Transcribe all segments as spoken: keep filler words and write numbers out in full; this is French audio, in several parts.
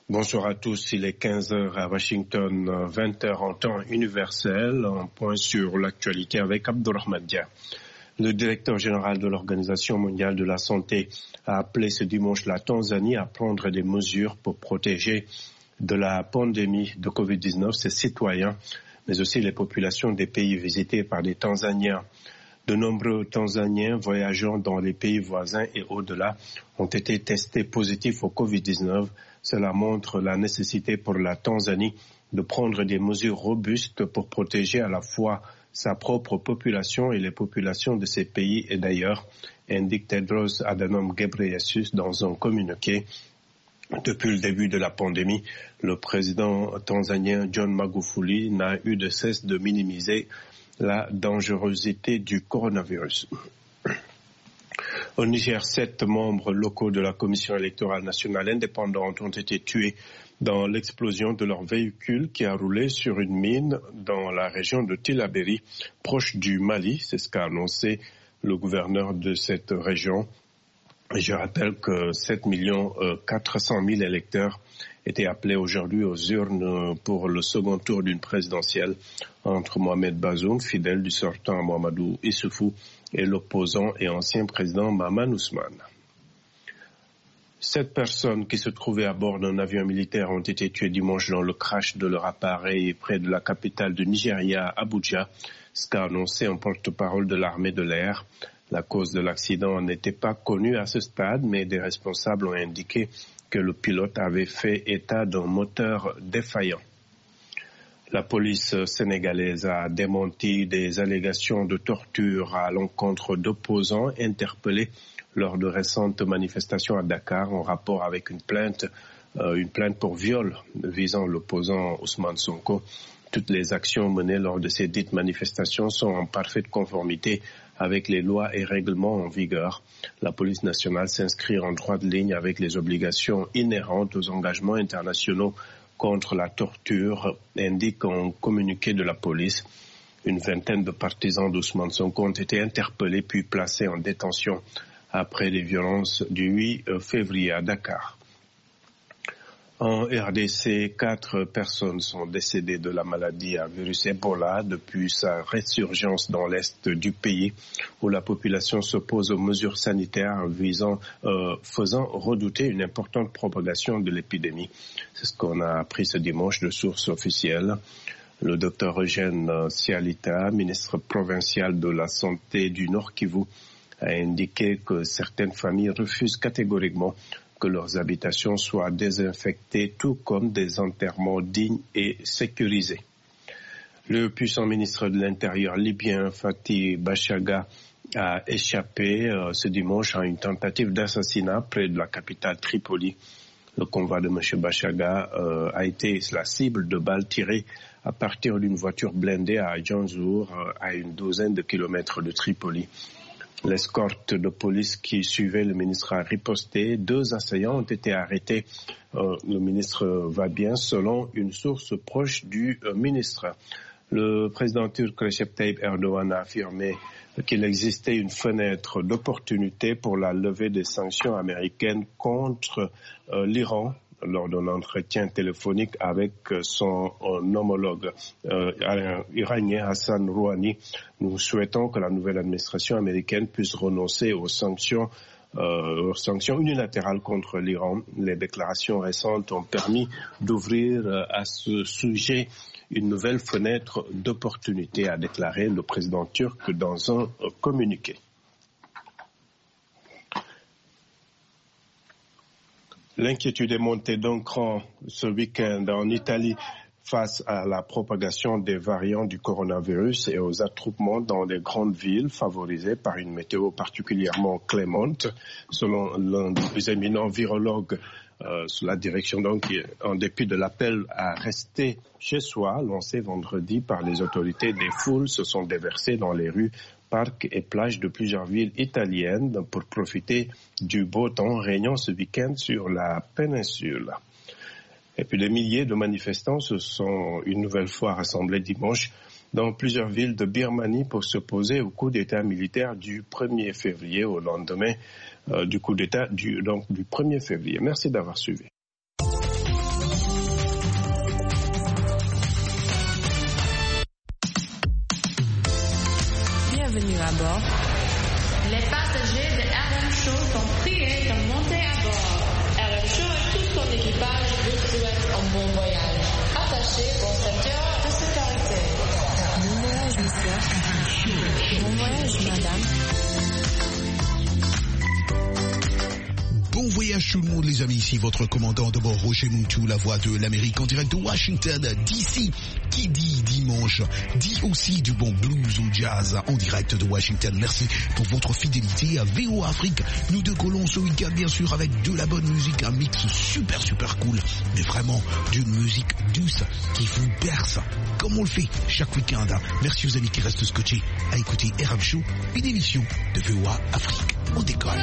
Bonsoir à tous, il est quinze heures à Washington, vingt heures en temps universel, un point sur l'actualité avec Abdurrahman Dia. Le directeur général de l'Organisation mondiale de la santé a appelé ce dimanche la Tanzanie à prendre des mesures pour protéger de la pandémie de covid dix-neuf ses citoyens, mais aussi les populations des pays visités par des Tanzaniens. De nombreux Tanzaniens voyageant dans les pays voisins et au-delà ont été testés positifs au covid dix-neuf. Cela montre la nécessité pour la Tanzanie de prendre des mesures robustes pour protéger à la fois sa propre population et les populations de ces pays et d'ailleurs, indique Tedros Adhanom Ghebreyesus dans un communiqué. Depuis le début de la pandémie, le président tanzanien John Magufuli n'a eu de cesse de minimiser la dangerosité du coronavirus. Au Niger, sept membres locaux de la Commission électorale nationale indépendante ont été tués dans l'explosion de leur véhicule qui a roulé sur une mine dans la région de Tillabéri, proche du Mali. C'est ce qu'a annoncé le gouverneur de cette région. Je rappelle que sept millions quatre cent mille électeurs étaient appelés aujourd'hui aux urnes pour le second tour d'une présidentielle entre Mohamed Bazoum, fidèle du sortant Mahamadou Issoufou, et l'opposant et ancien président Mahaman Ousmane. Sept personnes qui se trouvaient à bord d'un avion militaire ont été tuées dimanche dans le crash de leur appareil près de la capitale du Nigeria, Abuja, ce qu'a annoncé un porte-parole de l'armée de l'air. La cause de l'accident n'était pas connue à ce stade, mais des responsables ont indiqué que le pilote avait fait état d'un moteur défaillant. La police sénégalaise a démenti des allégations de torture à l'encontre d'opposants interpellés lors de récentes manifestations à Dakar en rapport avec une plainte, euh, une plainte pour viol visant l'opposant Ousmane Sonko. Toutes les actions menées lors de ces dites manifestations sont en parfaite conformité avec les lois et règlements en vigueur. La police nationale s'inscrit en droite ligne avec les obligations inhérentes aux engagements internationaux contre la torture, indique un communiqué de la police. Une vingtaine de partisans d'Ousmane Sonko ont été interpellés puis placés en détention après les violences du huit février à Dakar. En R D C, quatre personnes sont décédées de la maladie à virus Ebola depuis sa résurgence dans l'est du pays, où la population s'oppose aux mesures sanitaires visant, euh, faisant redouter une importante propagation de l'épidémie. C'est ce qu'on a appris ce dimanche de sources officielles. Le docteur Eugène Sialita, ministre provincial de la Santé du Nord Kivu, a indiqué que certaines familles refusent catégoriquement que leurs habitations soient désinfectées, tout comme des enterrements dignes et sécurisés. Le puissant ministre de l'Intérieur libyen, Fathi Bashaga, a échappé euh, ce dimanche à une tentative d'assassinat près de la capitale Tripoli. Le convoi de M. Bashaga euh, a été la cible de balles tirées à partir d'une voiture blindée à Djanzour, euh, à une douzaine de kilomètres de Tripoli. L'escorte de police qui suivait le ministre a riposté. Deux assaillants ont été arrêtés. Euh, le ministre va bien, selon une source proche du euh, ministre. Le président turc Recep Tayyip Erdogan a affirmé qu'il existait une fenêtre d'opportunité pour la levée des sanctions américaines contre euh, l'Iran lors d'un entretien téléphonique avec son euh, homologue euh, iranien Hassan Rouhani. Nous souhaitons que la nouvelle administration américaine puisse renoncer aux sanctions, euh, aux sanctions unilatérales contre l'Iran. Les déclarations récentes ont permis d'ouvrir euh, à ce sujet une nouvelle fenêtre d'opportunité, a déclaré le président turc dans un euh, communiqué. L'inquiétude est montée d'un cran ce week-end en Italie face à la propagation des variants du coronavirus et aux attroupements dans les grandes villes favorisées par une météo particulièrement clémente. Selon l'un des plus éminents virologues euh, sous la direction, donc, en dépit de l'appel à rester chez soi, lancé vendredi par les autorités, des foules se sont déversées dans les rues, parcs et plages de plusieurs villes italiennes pour profiter du beau temps régnant ce week-end sur la péninsule. Et puis des milliers de manifestants se sont une nouvelle fois rassemblés dimanche dans plusieurs villes de Birmanie pour s'opposer au coup d'État militaire du premier février, au lendemain euh, du coup d'État du, donc, du premier février. Merci d'avoir suivi. à bord. Les passagers de R M Show sont priés de monter à bord. R M Show et tout son équipage vous souhaitent un bon voyage. Attachez vos ceintures de sécurité. Bon voyage, monsieur. Bon voyage, madame. Bon voyage tout le monde les amis, ici votre commandant de bord Roger Moutou, la voix de l'Amérique en direct de Washington D C. Qui dit dimanche, dit aussi du bon blues ou jazz en direct de Washington. Merci pour votre fidélité à V O Afrique. Nous décollons ce week-end bien sûr avec de la bonne musique, un mix super super cool, mais vraiment d'une musique douce qui vous berce, comme on le fait chaque week-end. Merci aux amis qui restent scotchés à écouter R M Show, une émission de V O Afrique. On décolle.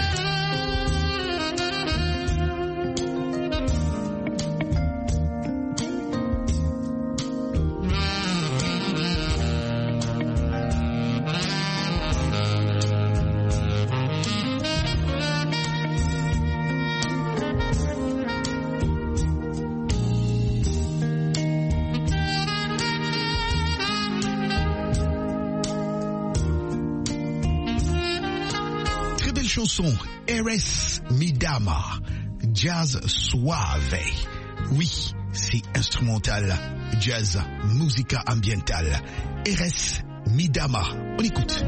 Chanson Eres Mi Dama, jazz suave. Oui, c'est instrumental, jazz, musica ambientale. Eres Mi Dama, on écoute.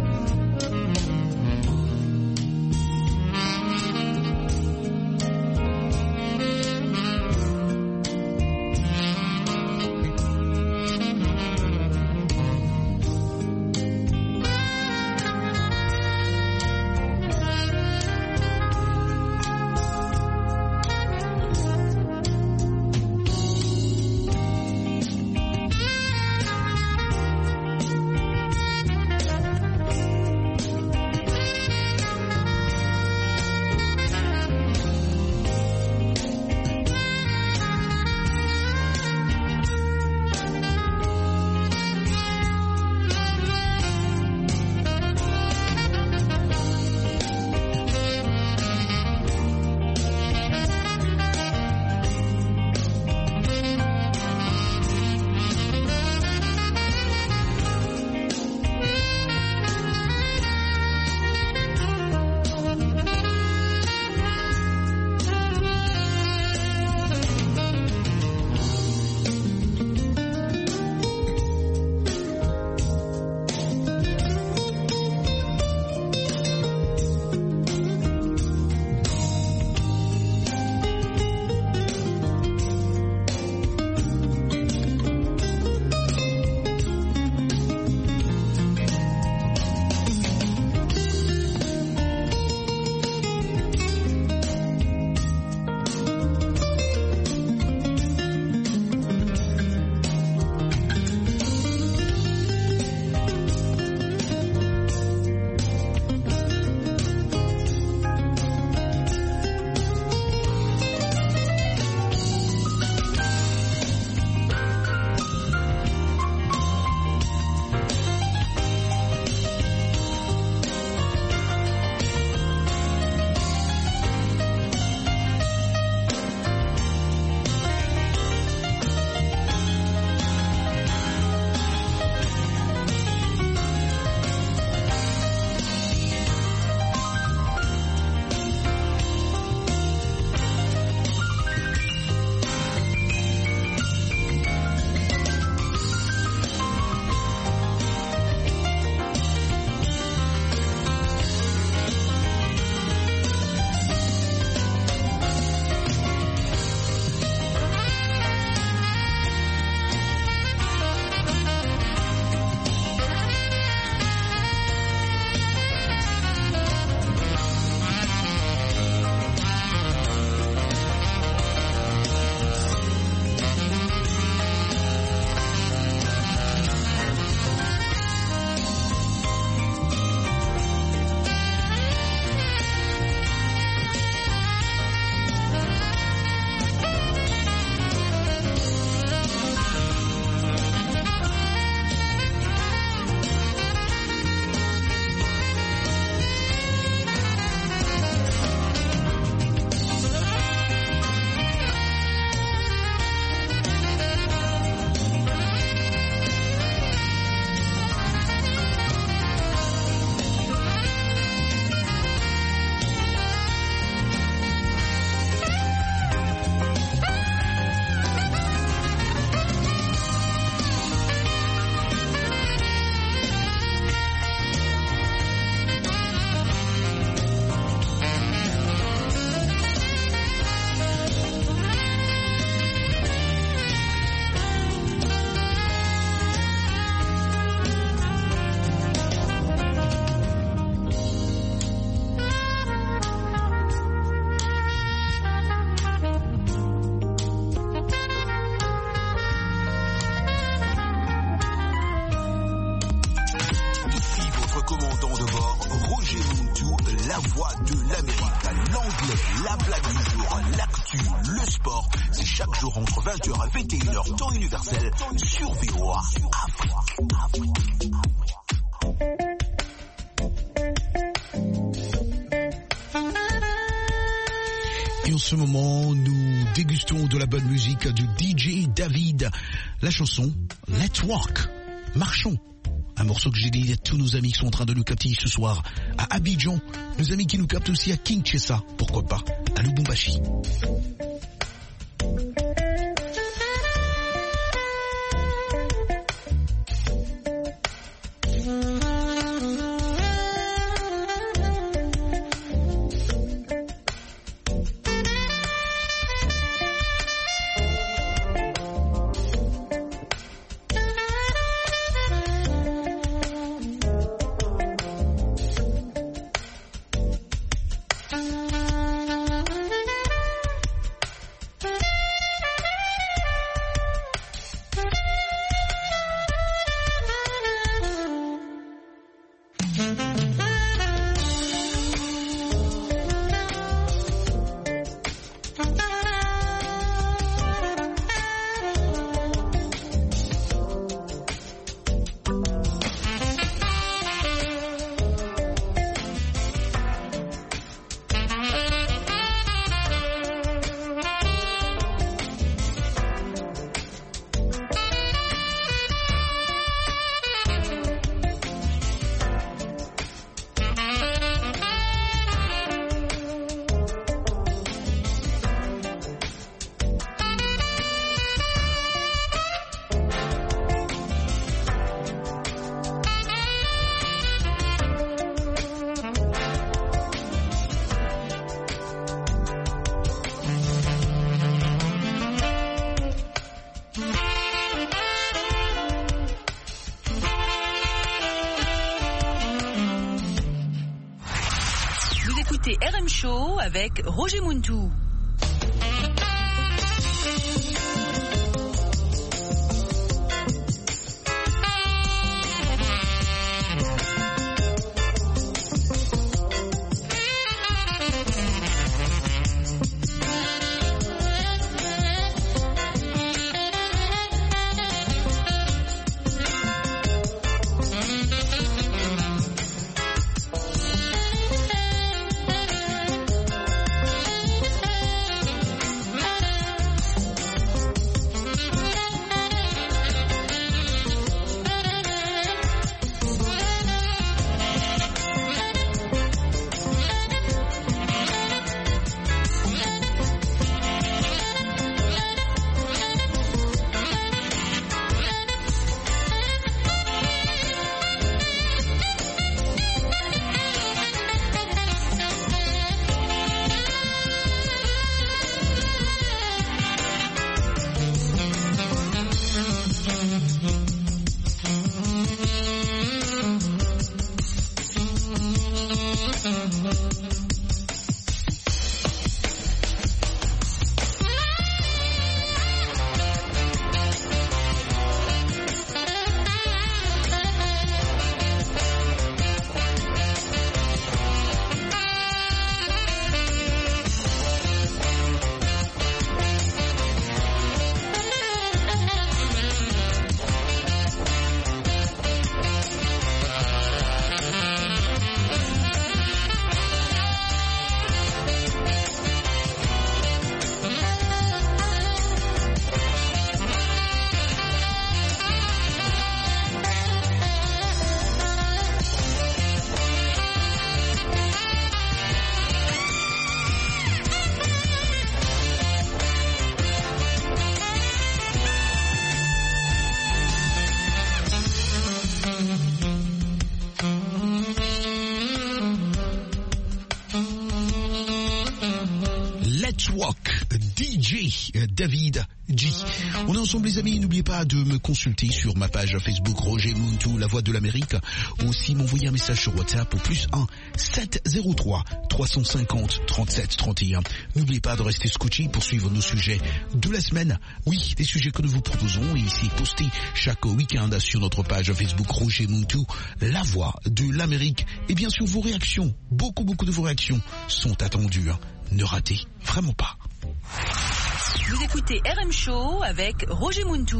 la voix de l'Amérique, l'anglais, la blague du jour, l'actu, le sport. C'est chaque jour entre vingt heures et vingt et une heures temps universel sur V O A Afrique. Afrique. Et en ce moment, nous dégustons de la bonne musique du D J David. La chanson Let's Walk, marchons. Un morceau que j'ai dit à tous nos amis qui sont en train de nous capter ce soir à Abidjan. Nos amis qui nous captent aussi à Kinshasa, pourquoi pas, à Lubumbashi. R M Show avec Roger Muntou. Let's Walk, D J David G. On est ensemble les amis, n'oubliez pas de me consulter sur ma page Facebook Roger Muntu, la voix de l'Amérique, ou aussi m'envoyer un message sur WhatsApp au plus un sept zéro trois trois cent cinquante trente-sept trente et un. N'oubliez pas de rester scotché pour suivre nos sujets de la semaine. Oui, des sujets que nous vous proposons et ici postés chaque week-end sur notre page Facebook Roger Muntu, la voix de l'Amérique. Et bien sûr vos réactions, beaucoup beaucoup de vos réactions sont attendues. Hein. Ne ratez vraiment pas. Vous écoutez R M Show avec Roger Muntu.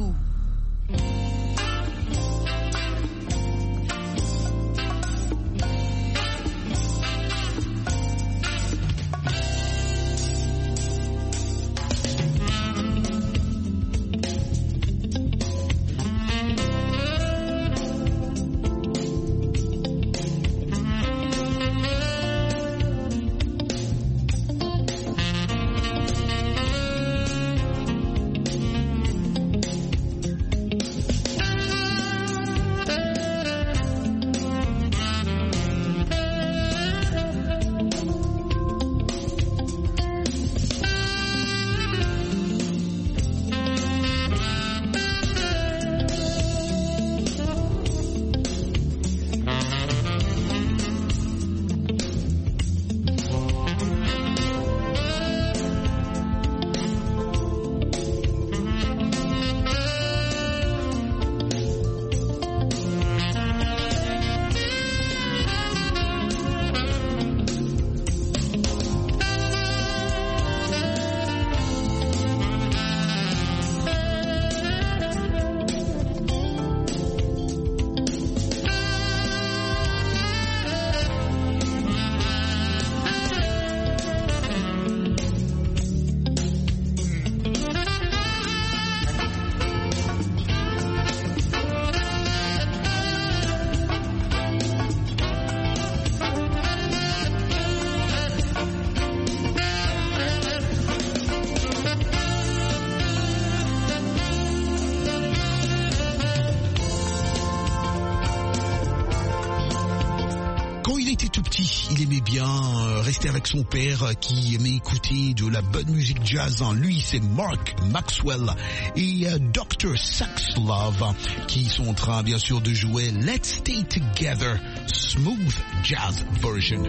Il aimait bien rester avec son père qui aimait écouter de la bonne musique jazz. Lui, c'est Mark Maxwell et docteur Saxlove qui sont en train, bien sûr, de jouer Let's Stay Together, Smooth Jazz Version.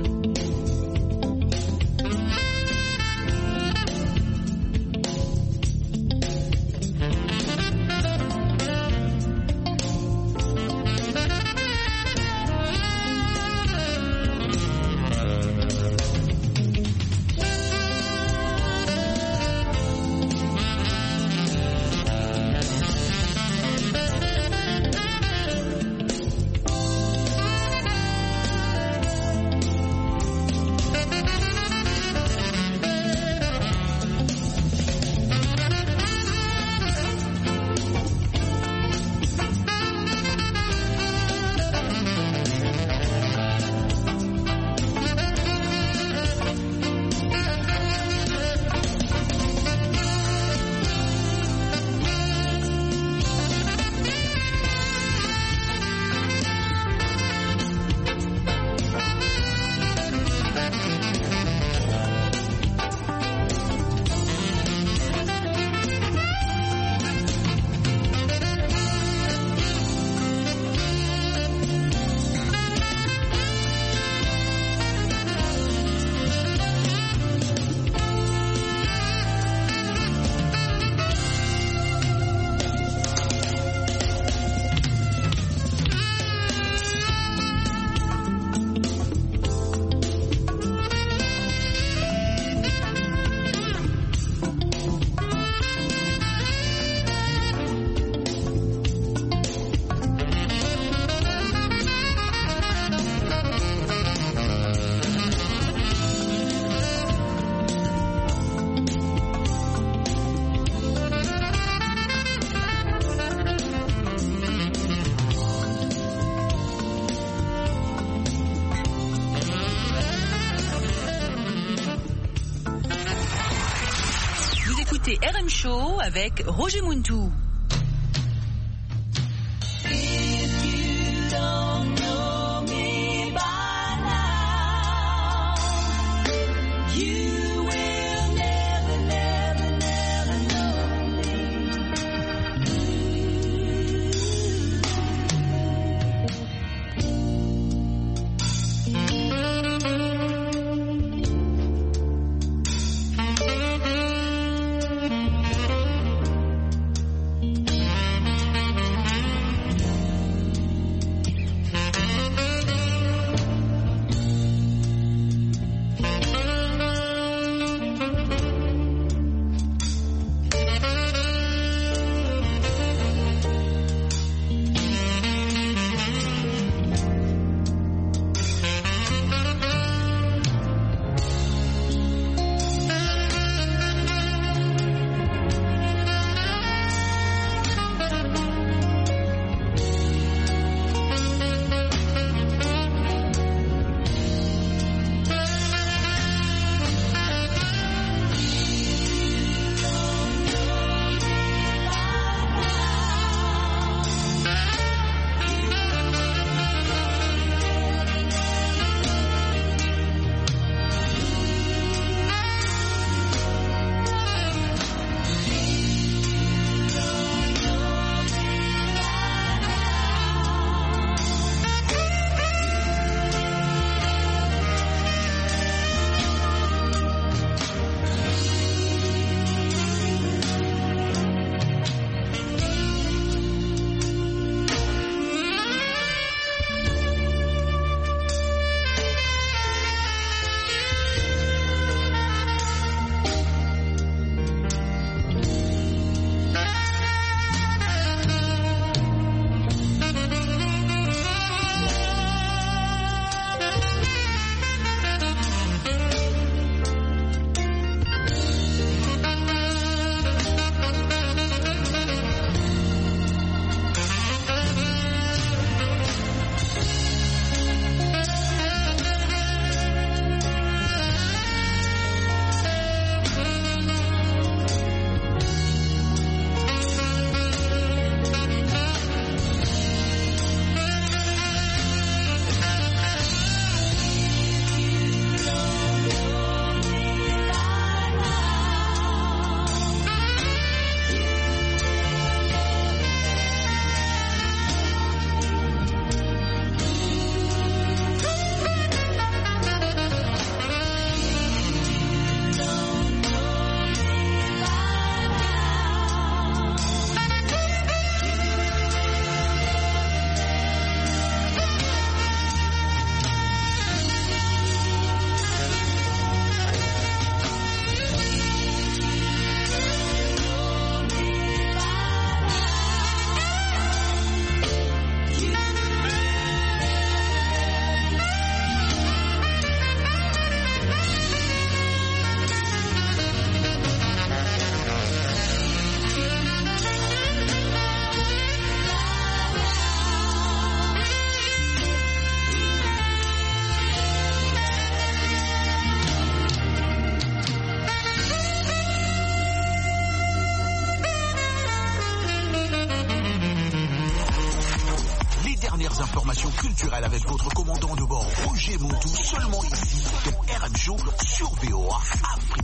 écoutez R M Show avec Roger Muntu. You will never, never informations culturelles avec votre commandant de bord Roger Montou, seulement ici dans R M Show sur V O A Afrique.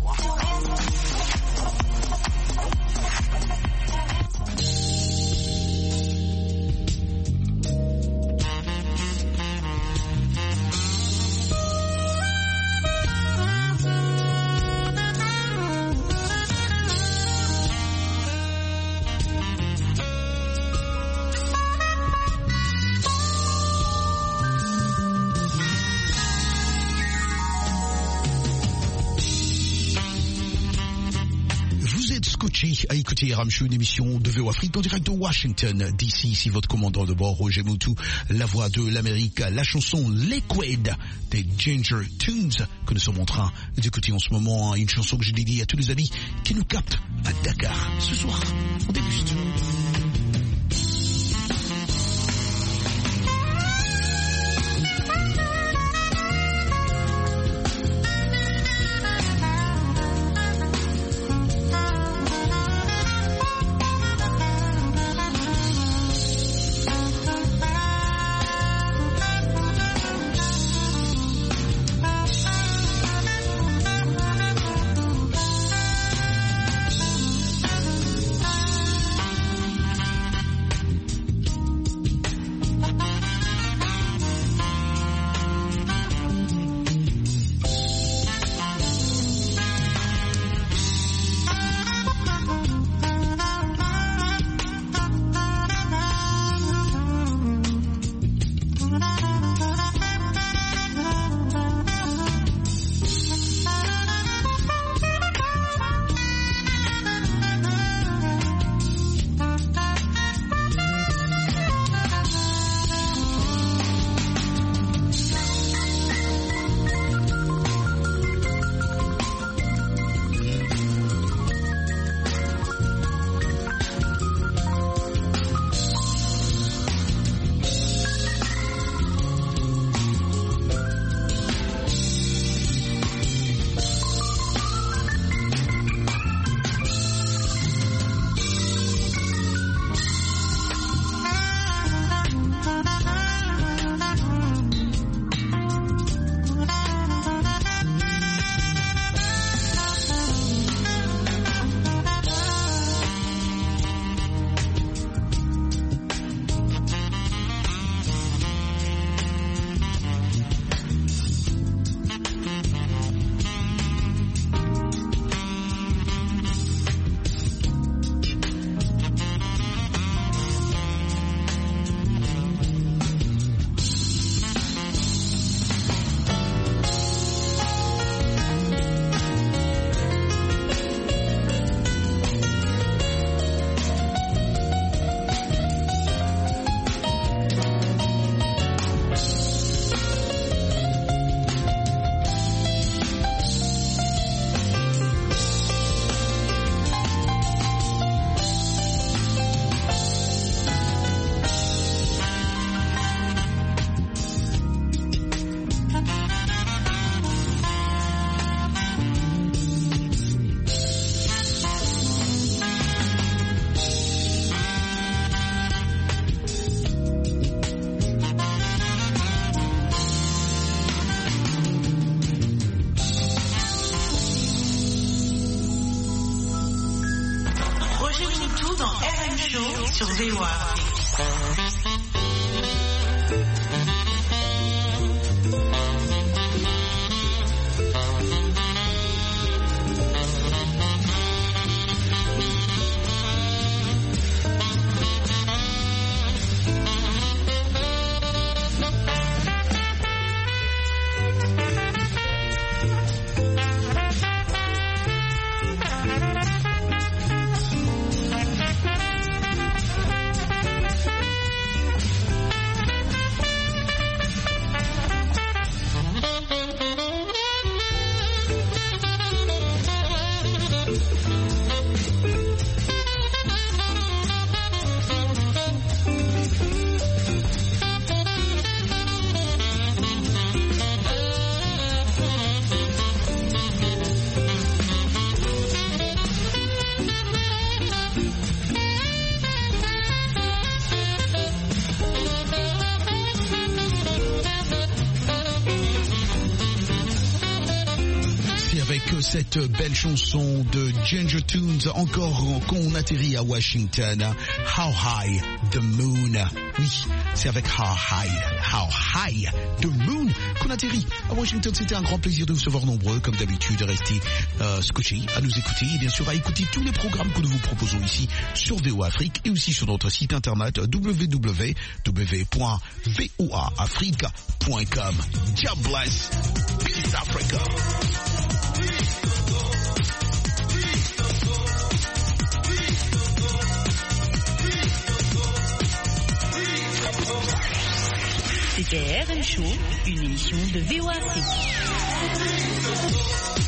À écouter R M Show, une émission de V O Afrique en direct de Washington D C. Ici votre commandant de bord Roger Montou, la voix de l'Amérique, la chanson Liquid des Ginger Tunes que nous sommes en train d'écouter en ce moment, une chanson que j'ai dédiée à tous les amis qui nous captent à Dakar ce soir. On déguste. sur V O A Afrique. cette belle chanson de Ginger Tunes, encore quand on atterrit à Washington. How High the Moon. Oui, c'est avec How High, How High the Moon qu'on atterrit à Washington. C'était un grand plaisir de vous voir nombreux, comme d'habitude, de rester euh, scotchés, à nous écouter et bien sûr à écouter tous les programmes que nous vous proposons ici sur V O A Afrique et aussi sur notre site internet w w w point v o a afrique point com. God bless. Peace Africa. C'était R M Show, une émission de V O A Afrique.